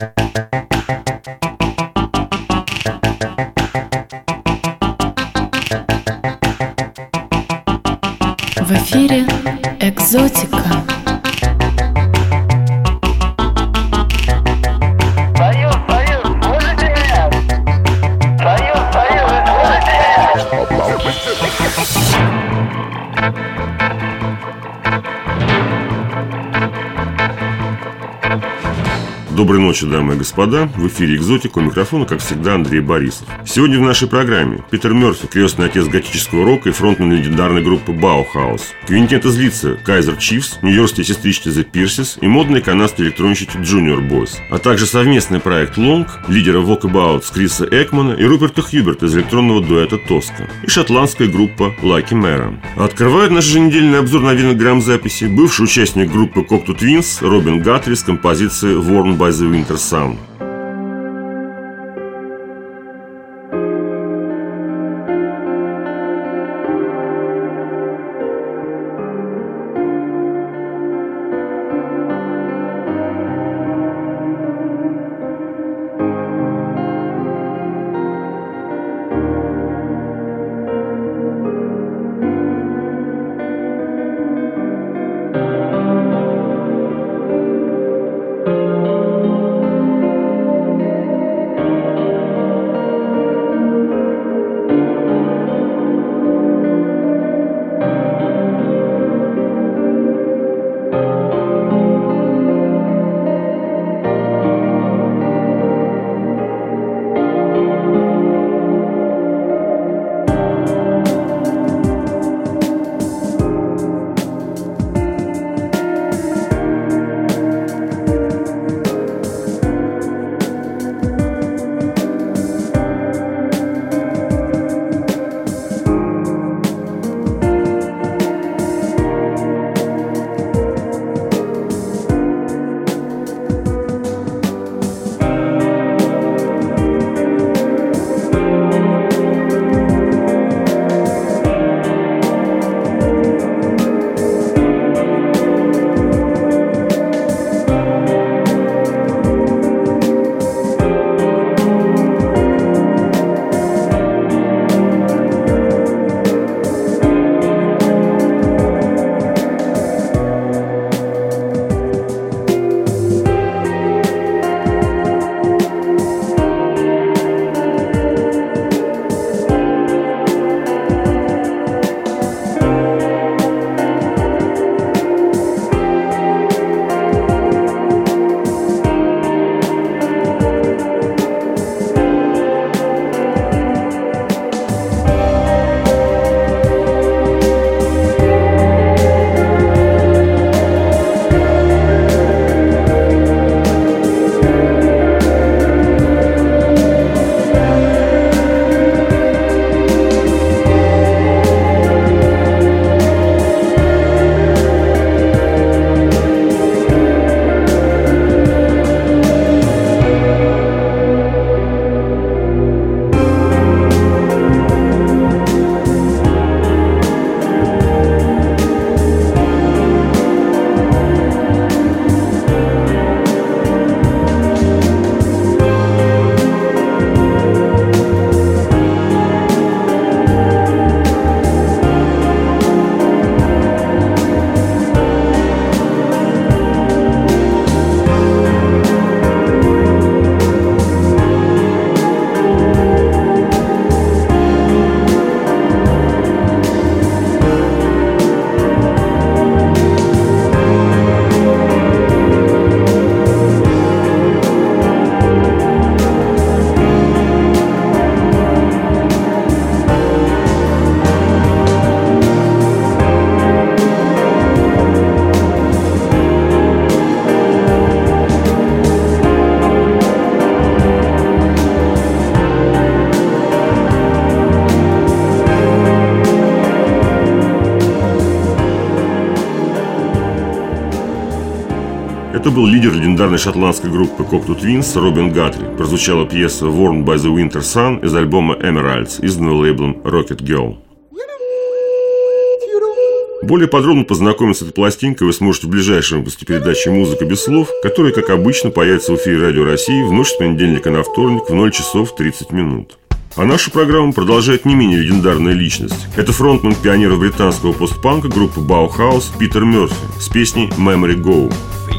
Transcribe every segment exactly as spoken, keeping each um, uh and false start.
В эфире «Экзотика». Союз, Союз, слышите меня? Союз, Союз, слышите меня? Доброй ночи, дамы и господа. В эфире «Экзотика», у микрофона, как всегда, Андрей Борисов. Сегодня в нашей программе Питер Мёрфи, крестный отец готического рока и фронтмен легендарной группы Bauhaus, Квинтет из Лидса Kaiser Chiefs, нью-йоркские сестрички The Pixies и модные канадские электронщики Junior Boys, а также совместный проект Long, лидера Walkabout Криса Экмана и Руперта Хьюберта из электронного дуэта Тоска, и шотландская группа Lucky Mara. Открывает наш еженедельный обзор новинок грамм-записи бывший участник группы Cocteau Twins Робин Гатри с композицией Worn by the Winter Sun. Это был лидер легендарной шотландской группы Cocteau Twins Робин Гатри. Прозвучала пьеса Worn by the Winter Sun из альбома Emeralds, изданного лейблом Rocket Girl. Более подробно познакомиться с этой пластинкой вы сможете в ближайшем выпуске передачи «Музыка без слов», которая, как обычно, появится в эфире Радио России в ночь с понедельника на вторник в ноль часов тридцать минут. А нашу программу продолжает не менее легендарная личность. Это фронтмен пионеров британского постпанка группы Bauhaus Питер Мерфи с песней «Memory Go».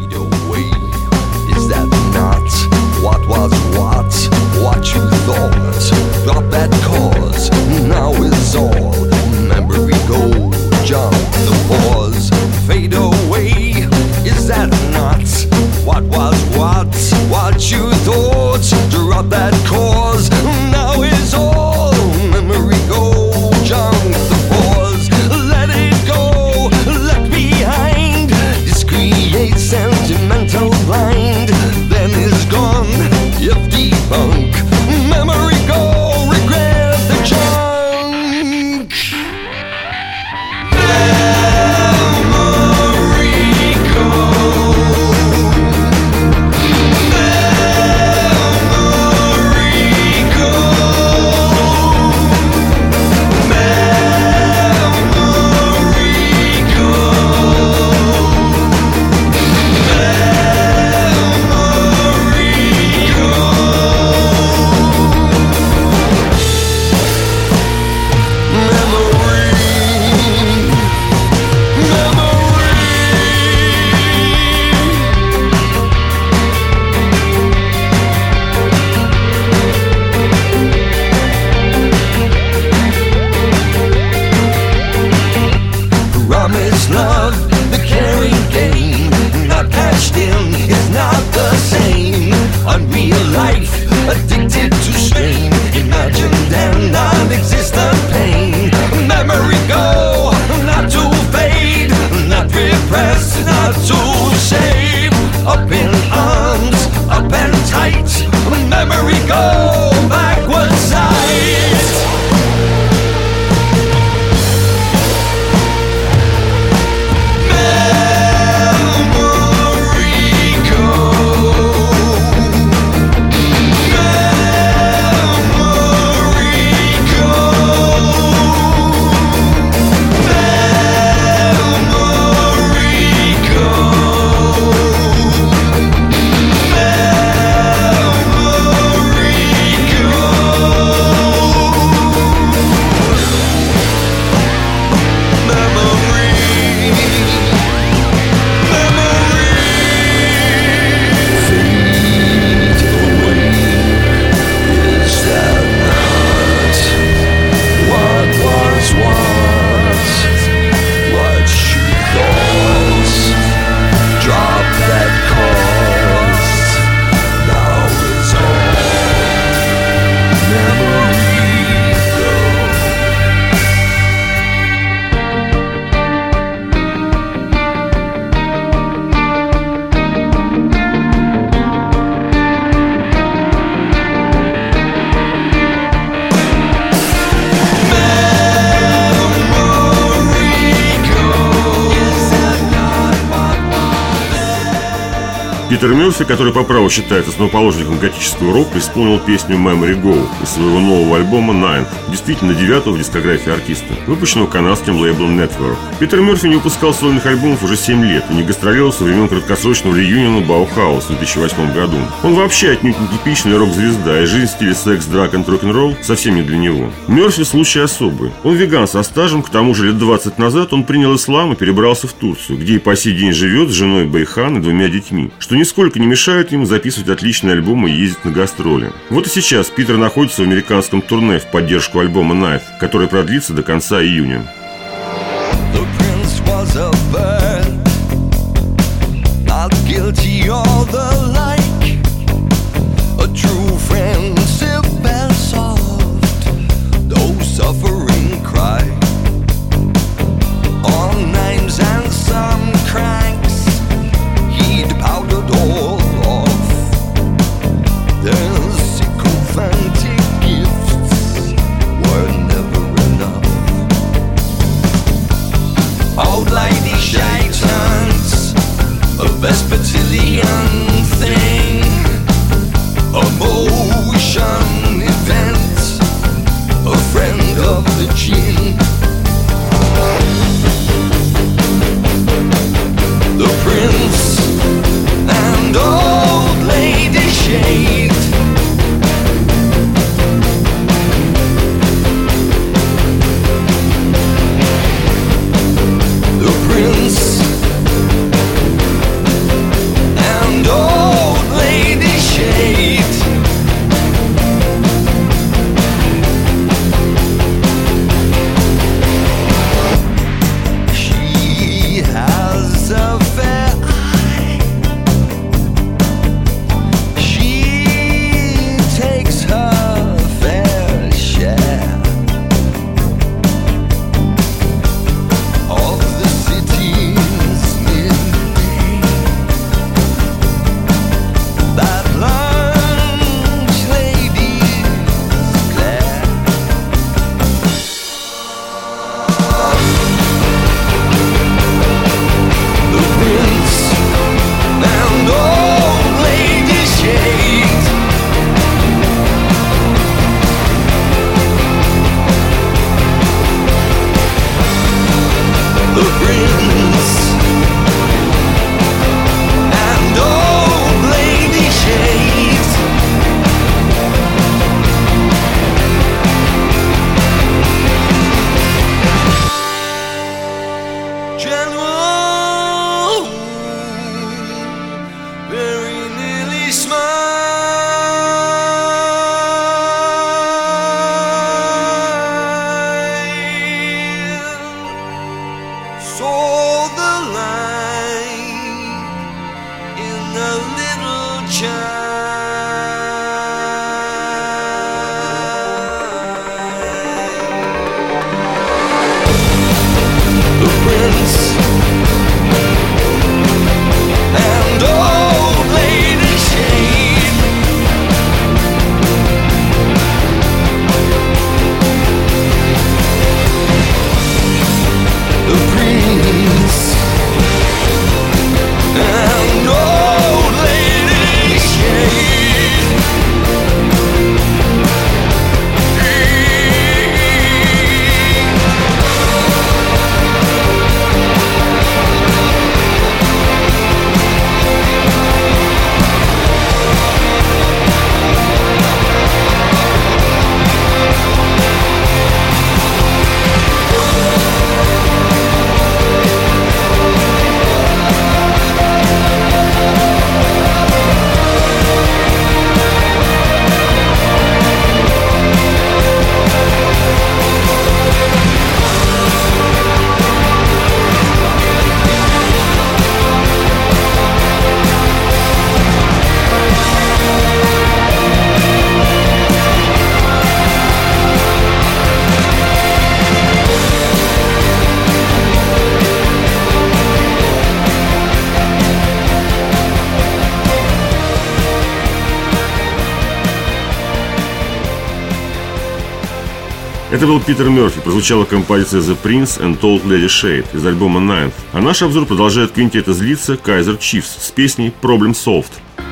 What was what, what you thought, drop that cause, now it's all memory go, jump the pause, fade away, is that not, what was what, what you thought, drop that cause, now it's all memory go, jump the pause, let it go, left behind, this creates sentimental blind, then it's gone, if debunk, memory go, regret the junk. Memory go. Memory go. Memory go. Promised love, the caring game, not cashed in, it's not the same. Unreal life, addicted to strain, imagined and non-existent pain. Memory go, not to fade, not repressed, not to save. Up in arms, up and tight, memory go, backward sight. Питер Мерфи, который по праву считается основоположником готического рока, исполнил песню «Memory Go» из своего нового альбома «Ninth», действительно девятого в дискографии артиста, выпущенного канадским лейблом Network. Питер Мерфи не выпускал сольных альбомов уже семь лет и не гастролировал со времен краткосрочного реюниона Bauhaus в две тысячи восьмом году. Он вообще отнюдь не типичная рок-звезда, и жизнь в стиле секс, драк и рок-н-ролл совсем не для него. Мерфи случай особый. Он веган со стажем, к тому же лет двадцать назад он принял ислам и перебрался в Турцию, где и по сей день живет с женой Бейхан и двумя детьми, что нисколько не мешает ему записывать отличные альбомы и ездить на гастроли. Вот и сейчас Питер находится в американском турне в поддержку альбома «Ninth», который продлится до конца июня. Old lady shades, a Vespertilian thing. Это был Питер Мерфи, прозвучала композиция The Prince and Told Lady Shade из альбома Ninth. А наш обзор продолжает квинтет из Лидса Kaiser Chiefs с песней Problem Solved.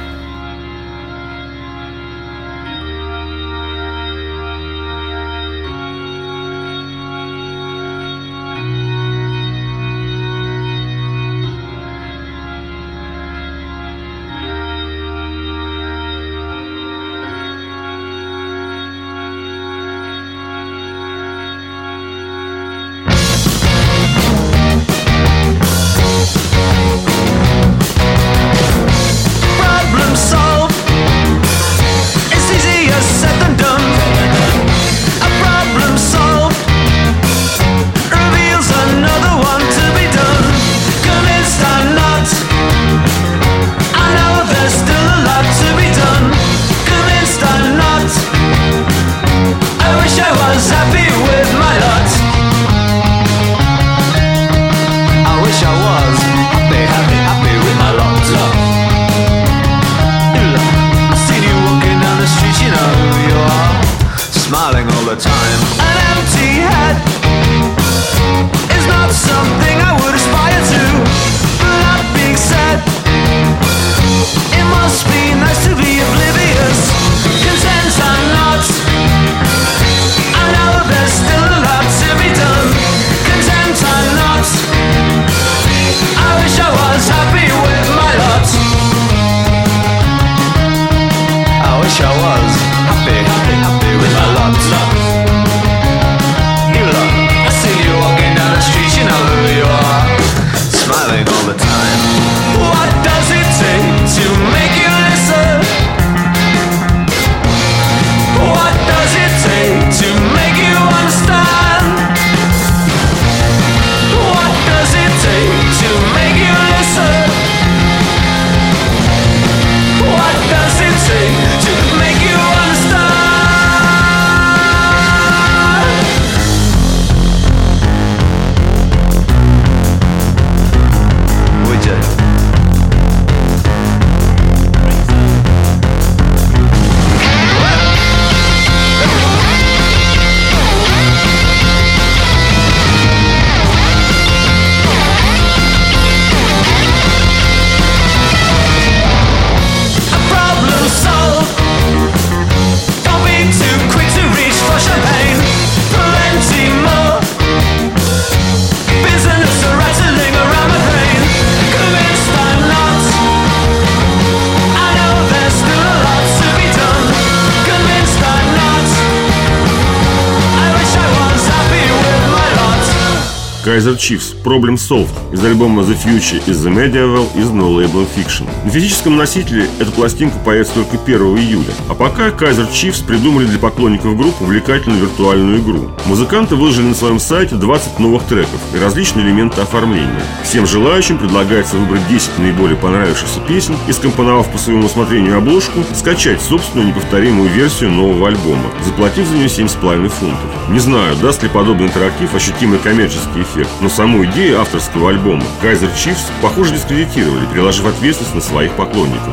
Kaiser Chiefs Problem Solved из альбома The Future is the Medieval из No Label Fiction. На физическом носителе эта пластинка появится только первого июля. А пока Kaiser Chiefs придумали для поклонников группы увлекательную виртуальную игру. Музыканты выложили на своем сайте двадцать новых треков и различные элементы оформления. Всем желающим предлагается выбрать десять наиболее понравившихся песен и, скомпоновав по своему усмотрению обложку, скачать собственную неповторимую версию нового альбома, заплатив за нее семь с половиной фунтов. Не знаю, даст ли подобный интерактив ощутимый коммерческий эффект, но саму идею авторского альбома Kaiser Chiefs, похоже, дискредитировали, переложив ответственность на своих поклонников.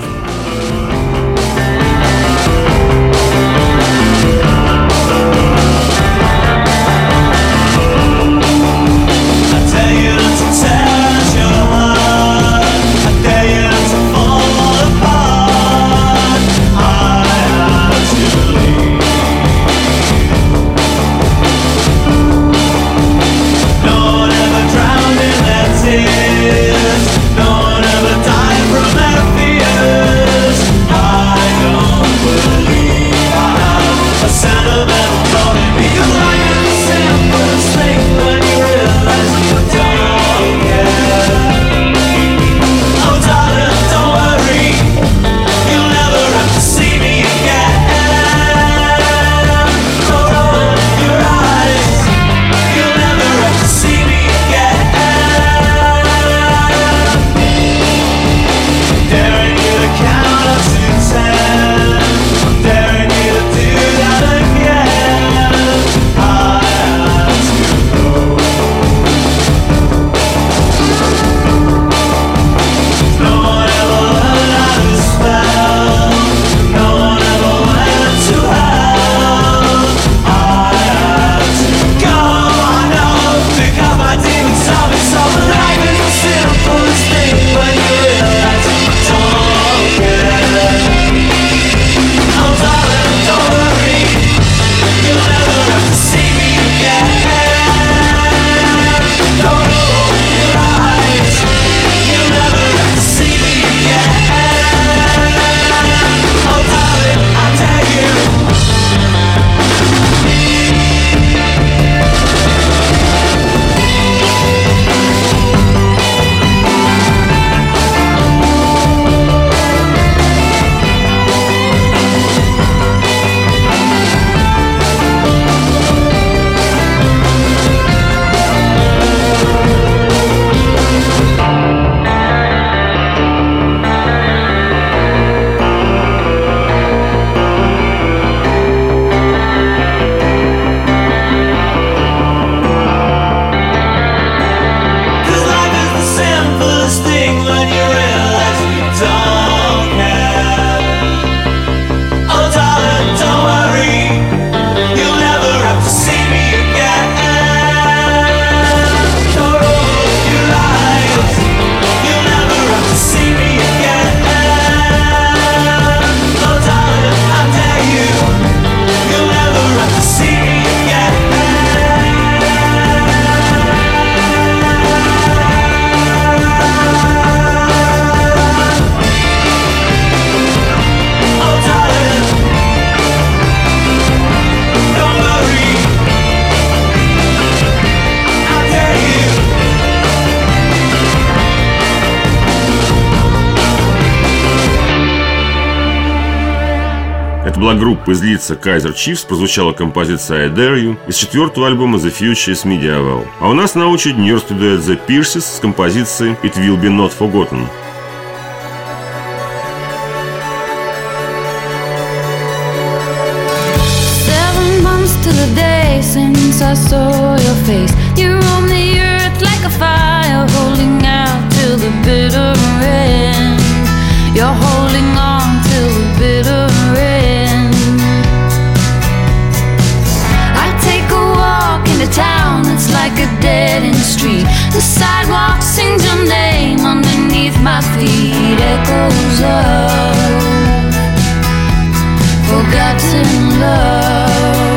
Don't ever die from that fear. Это была группа из Лидса Kaiser Chiefs, прозвучала композиция I Dare You из четвертого альбома The Future is Medieval. А у нас на очереди нью-йоркский дуэт The Pierces с композицией It Will Be Not Forgotten. To the day since I saw your face, you roam the earth like a fire, holding out till the bitter end. You're holding on till the bitter end. I take a walk into town that's like a dead-end street. The sidewalk sings your name underneath my feet. Echoes of forgotten love.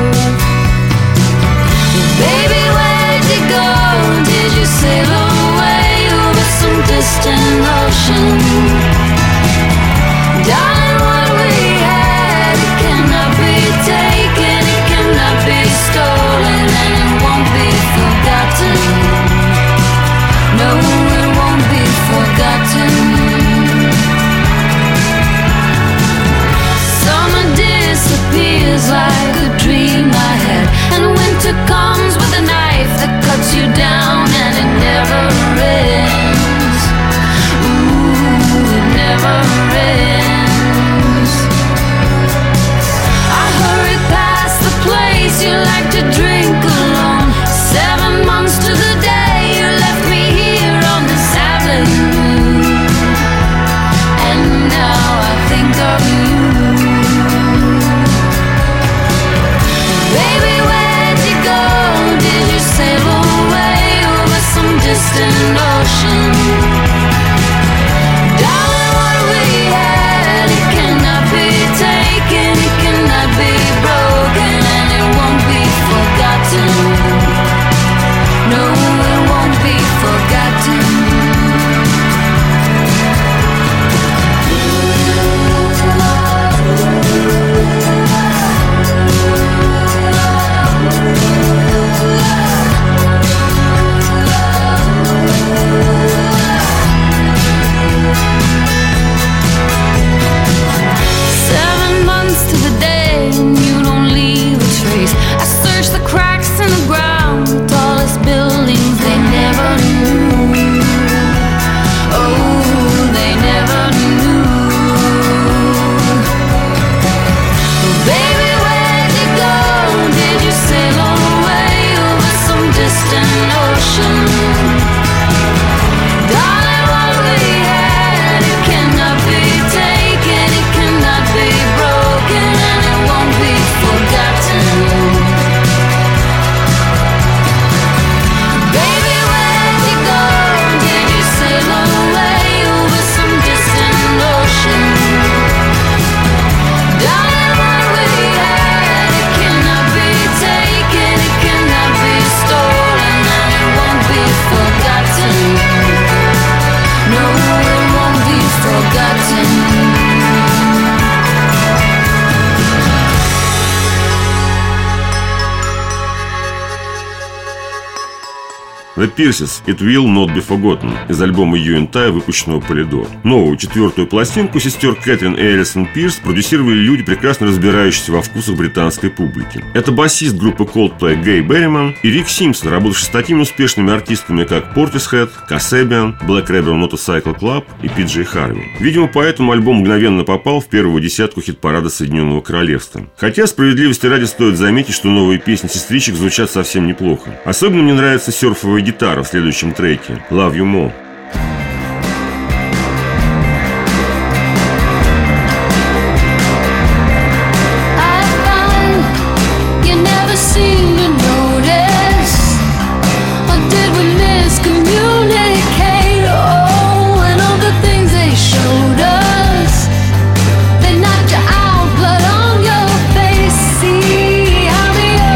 Baby, where'd you go? Did you sail away over some distant ocean? Darling, what we had, it cannot be taken, it cannot be stolen, and it won't be forgotten. No, it won't be forgotten. Summer disappears like a dream I had, and winter comes with a knife that cuts you down, and it never ends. Ooh, it never ends. I hurry past the place you like to drink alone. Seven months to the day you left me here on this avenue, and now I think of you. Baby, where'd you go? Did you sail away over some distant ocean? Darling, what we had, it cannot be taken, it cannot be broken, and it won't be forgotten. No, it won't be forgotten. Seven months to the day and you don't leave a trace. I search the cracks in the ground, the tallest buildings they never knew. Oh, they never knew. Baby, where'd you go? Did you sail away over some distant ocean? Darling, what we had, it cannot be taken, it cannot be broken, and it won't be forgotten. Baby, where'd you go? Did you sail away over some distant ocean? Darling, what we had, it cannot be taken, it cannot be stolen, and it won't be forgotten. No, it won't be forgotten. The Pierces It Will Not Be Forgotten из альбома You and I, выпущенного Polydor. Новую четвертую пластинку сестер Кэтрин и Элисон Пирс продюсировали люди, прекрасно разбирающиеся во вкусах британской публики. Это басист группы Coldplay Гэй Берриман и Рик Симпсон, работавший с такими успешными артистами, как Portishead, Kasabian, Black Rebel Motorcycle Club и Пи Джей Харви. Видимо, поэтому альбом мгновенно попал в первую десятку хит-парада Соединенного Королевства. Хотя, справедливости ради, стоит заметить, что новые песни сестричек звучат совсем неплохо. Особенно мне нравится серфовая гитара в следующем треке Love You More.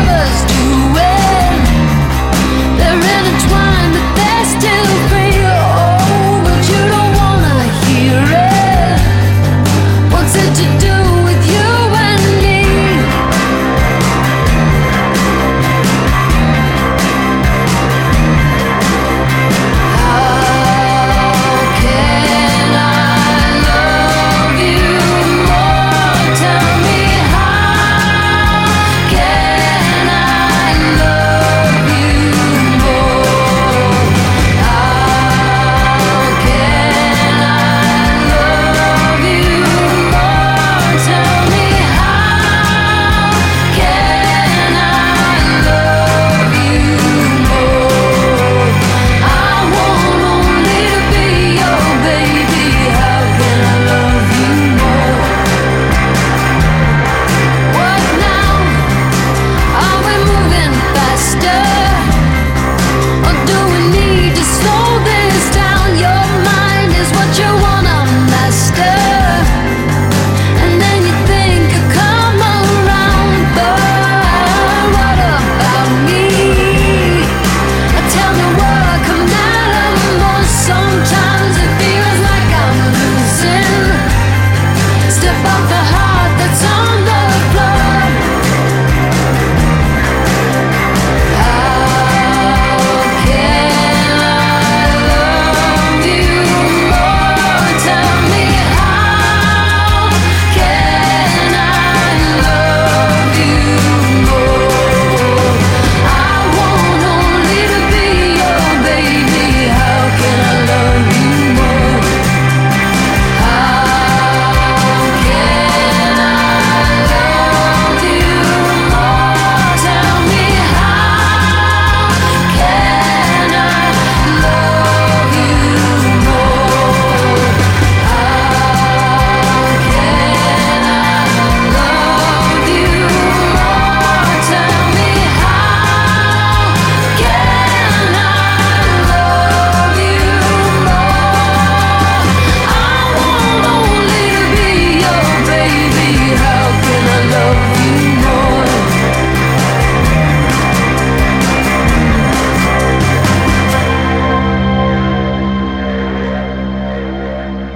They're intertwined, but they're still free.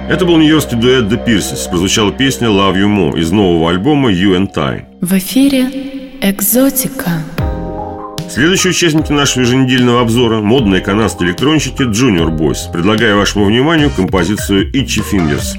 Это был нью-йоркский дуэт The Pierces. Прозвучала песня Love You More из нового альбома You and I. В эфире «Экзотика». Следующие участники нашего еженедельного обзора – модные канадские электронщики Junior Boys. Предлагаю вашему вниманию композицию Itchy Fingers.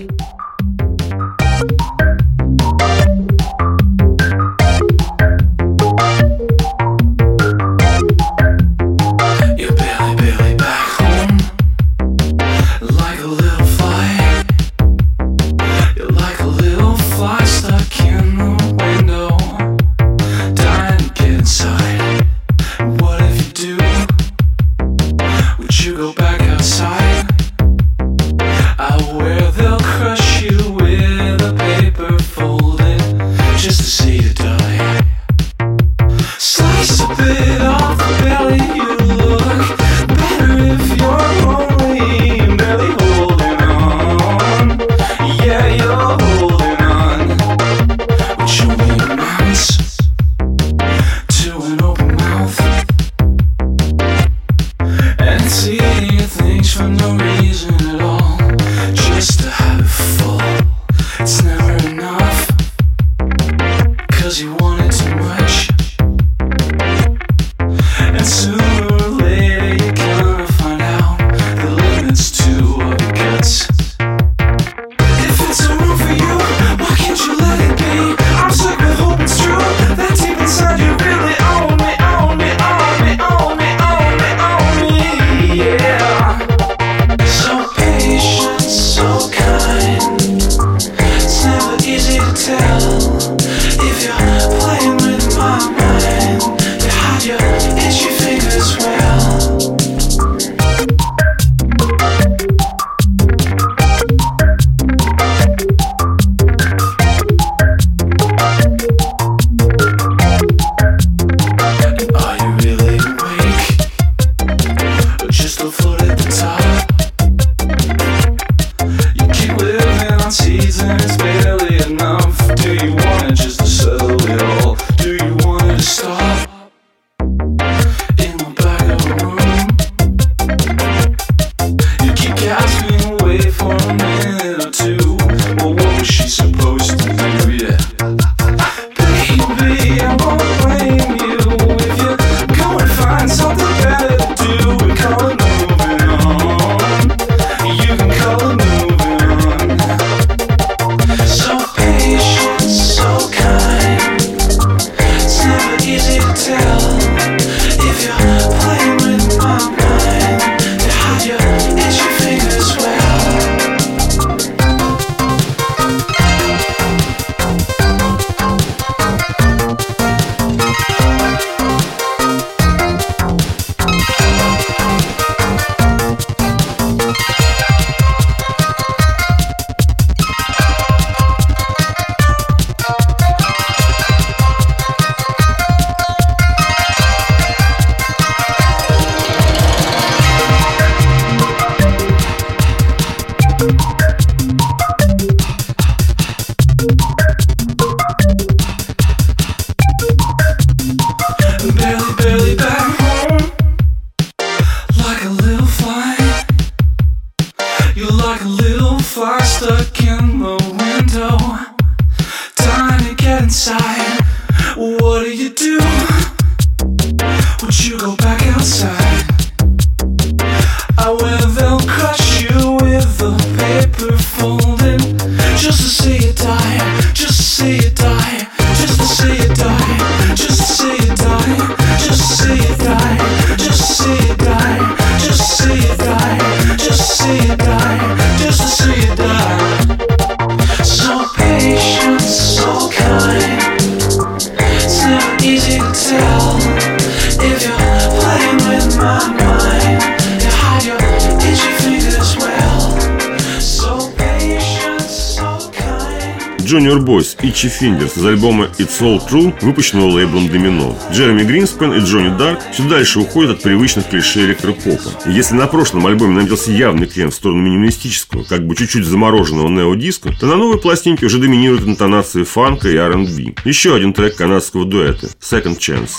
Junior Boys Itchy Fingers из альбома It's All True, выпущенного лейблом Domino. Джереми Гринспен и Джонни Дарк все дальше уходят от привычных клише электропопа. И если на прошлом альбоме наметился явный клиент в сторону минималистического, как бы чуть-чуть замороженного нео-диска, то на новой пластинке уже доминируют интонации фанка и ар энд би. Еще один трек канадского дуэта Second Chance.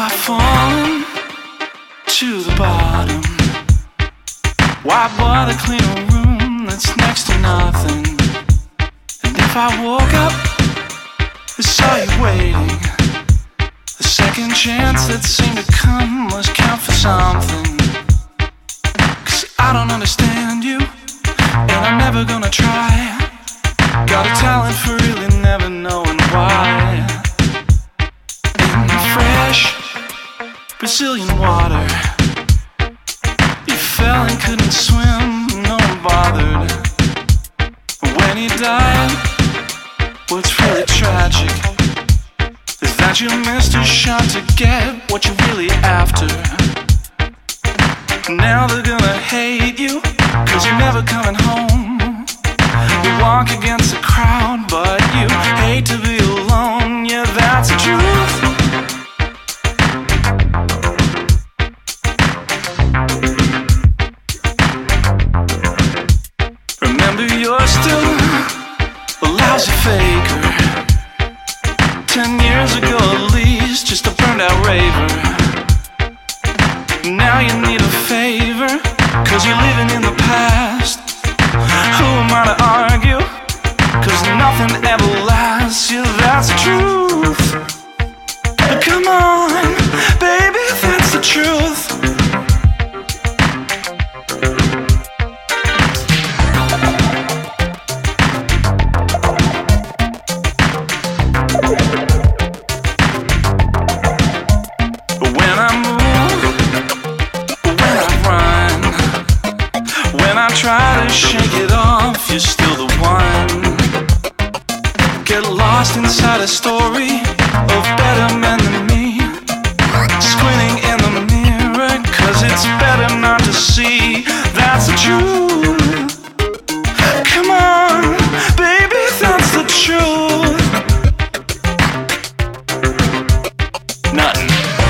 I've fallen to the bottom, why bother clean a room that's next to nothing? And if I woke up and saw you waiting, the second chance that seemed to come must count for something. Cause I don't understand you, and I'm never gonna try. Got a talent for really never knowing why. In fresh Brazilian water, you fell and couldn't swim, no one bothered. When he died, what's really tragic is that you missed a shot to get what you're really after. Now they're gonna hate you, cause you're never coming home. You walk against the crowd, but you hate to be alone. Yeah, that's the truth. Remember, you're still a lousy faker. Ten years ago at least, just a burned out raver. Now you need a favor, cause you're living in the past. Who am I to argue? Cause nothing ever lasts. Yeah, that's the truth. Come on, baby, that's the truth. When I move, when I run, when I try to shake it off, you're still the one. Get lost inside a story of better men than me, squinting in the mirror, cause it's better not to see. That's the truth. Come on, baby, that's the truth. Nothing.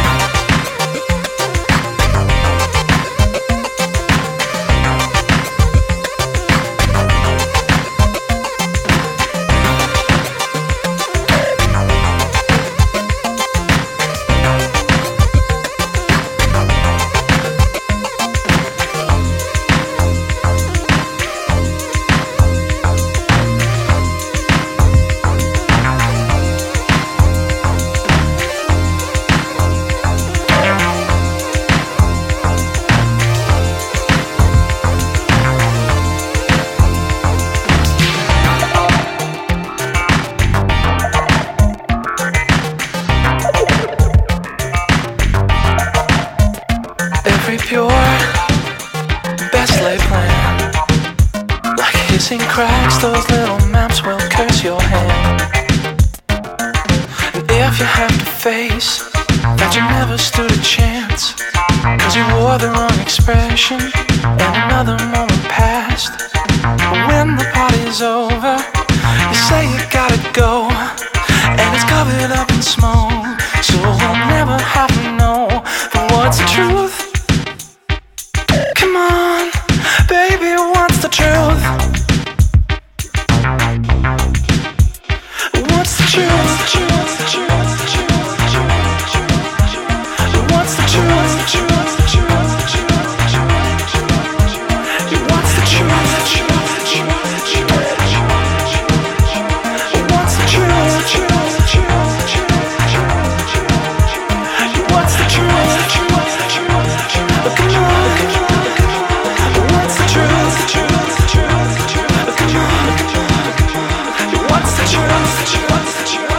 Cracks, those little maps will curse your hand. And if you have to face that you never stood a chance, cause you wore the wrong expression and another moment passed. But when the party's over, you say you gotta go, and it's covered up in smoke, so we'll never have to know. But what's the truth? Come on, baby, what's the truth? What's the truth? What's the truth? What's the truth? What's the truth? What's the truth? What's the truth? What's the truth? Come on, what's the truth? Come on, what's the truth? What's the truth?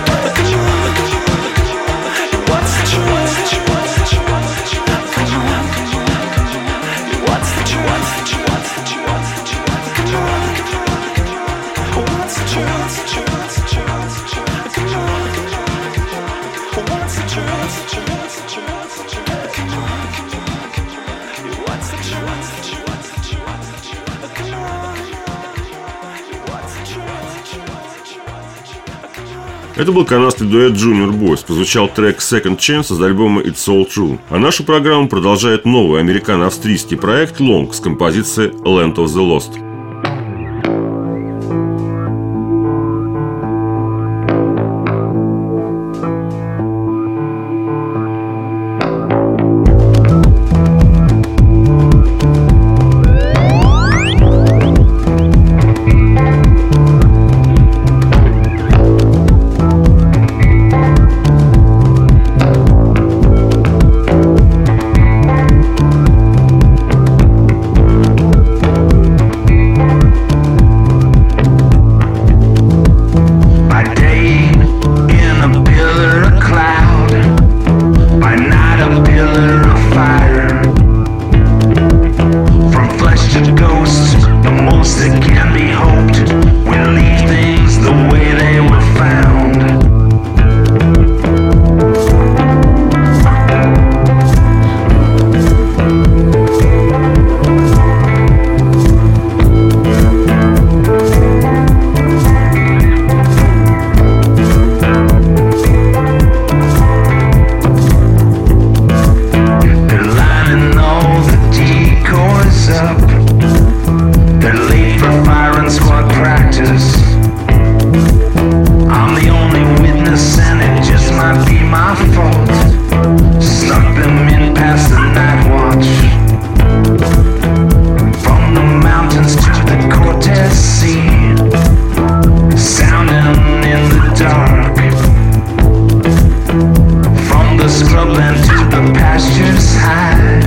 Это был канадский дуэт Junior Boys. Прозвучал трек Second Chance из альбома It's All True. А нашу программу продолжает новый американо-австрийский проект Long с композицией Land of the Lost. fault. Snuck them in past the night watch. From the mountains to the Cortez Sea, sounding in the dark. From the scrubland to the pastures high,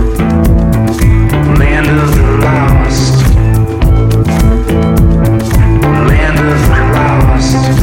land of the lost, land of the lost.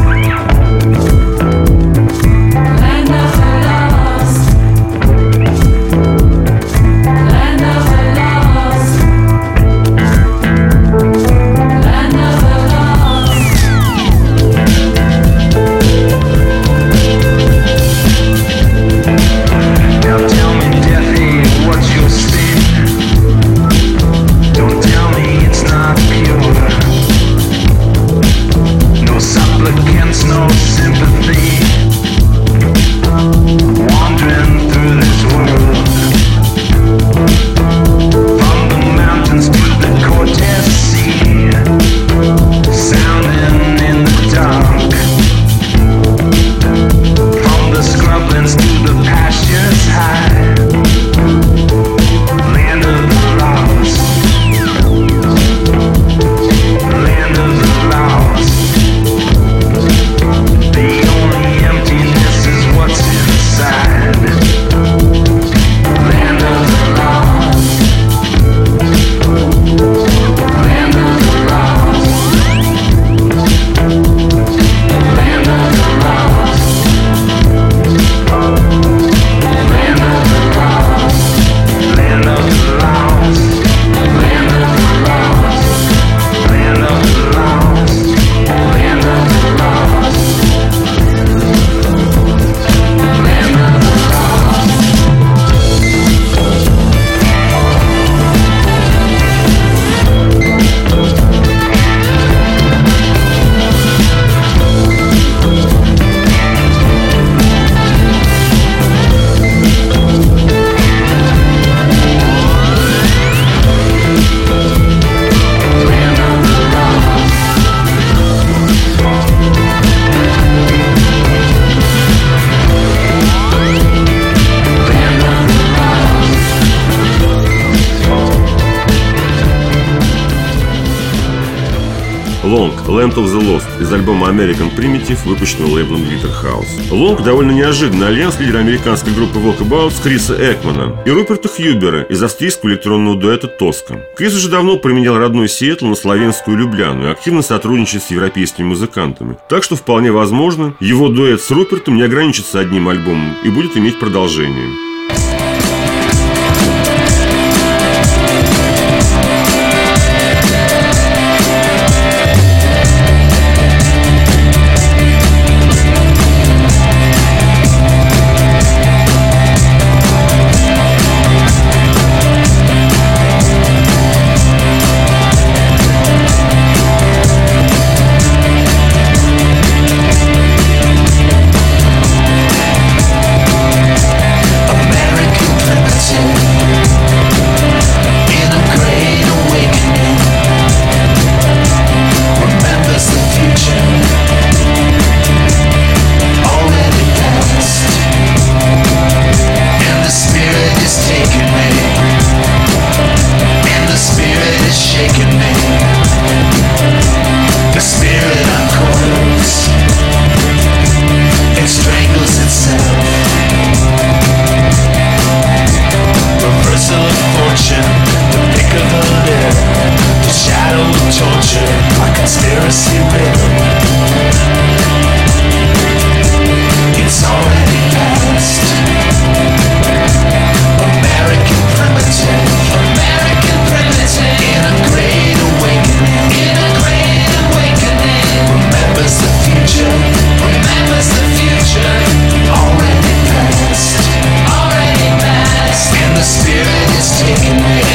Long, Land of the Lost из альбома American Primitive, выпущенного лейблом Glitter House. Long довольно неожиданный альянс лидера американской группы Walkabouts Криса Экмана и Руперта Хьюбера из австрийского электронного дуэта Тоска. Крис уже давно променял родной Сиэтл на словенскую Любляну и активно сотрудничает с европейскими музыкантами. Так что вполне возможно, его дуэт с Рупертом не ограничится одним альбомом и будет иметь продолжение.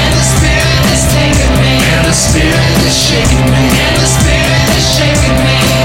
Shaking me, and the spirit is shaking me.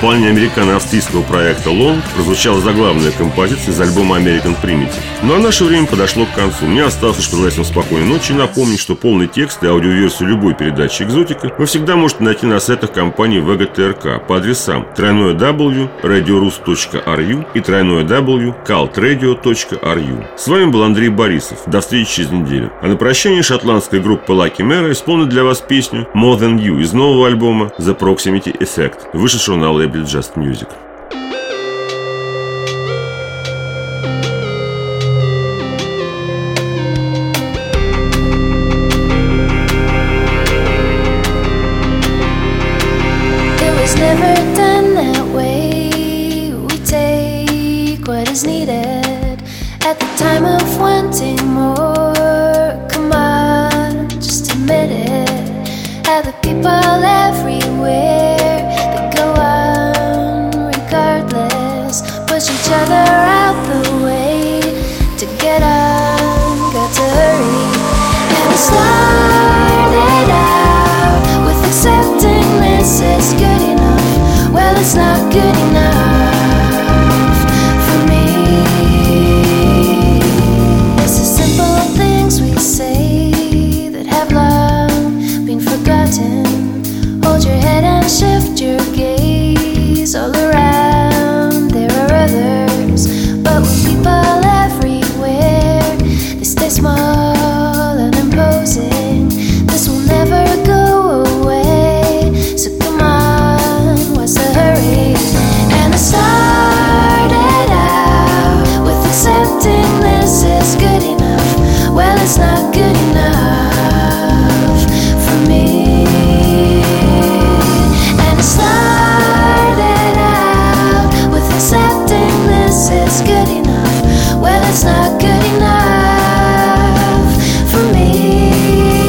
исполнении американо-австрийского проекта Long прозвучала заглавная композиция из альбома American Primitive. Ну а наше время подошло к концу. Мне осталось лишь пожелать вам спокойной ночи и напомнить, что полный текст и аудиоверсию любой передачи «Экзотика» вы всегда можете найти на сайтах компании вэ гэ тэ эр ка по адресам тройное дабл ю точка радиорус точка ар ю и тройное дабл ю точка калт-радио точка ар ю. С вами был Андрей Борисов. До встречи через неделю. А на прощание шотландская группа Lucky Mera исполнит для вас песню More Than You из нового альбома The Proximity Effect, вышедшего на лейбле Just Music. At the time of wanting more, come on, just admit it. Other people everywhere, they go on regardless, push each other out the way. To get on, got to hurry. And it started out with accepting this is good enough. Well, it's not good enough. Hold your head and shift your gaze all around. There are others, but when people everywhere, they stay small and imposing. This will never go away. So come on, what's the hurry? And it started out with accepting this is good enough. Well, it's not good enough for me. It's good enough. Well, it's not good enough for me.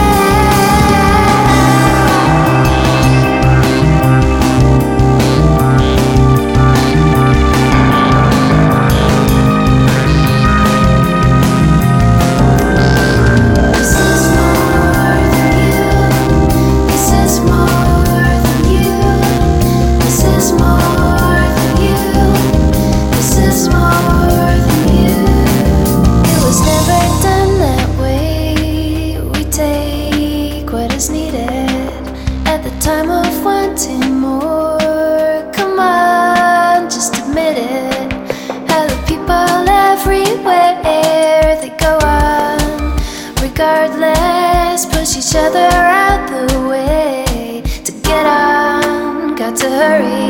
This is more than you. This is more than you. This is more than you. This is more than you. It was never done that way. We take what is needed at the time of wanting more. Come on, just admit it. Other people everywhere, they go on regardless, push each other out the way. To get on, got to hurry.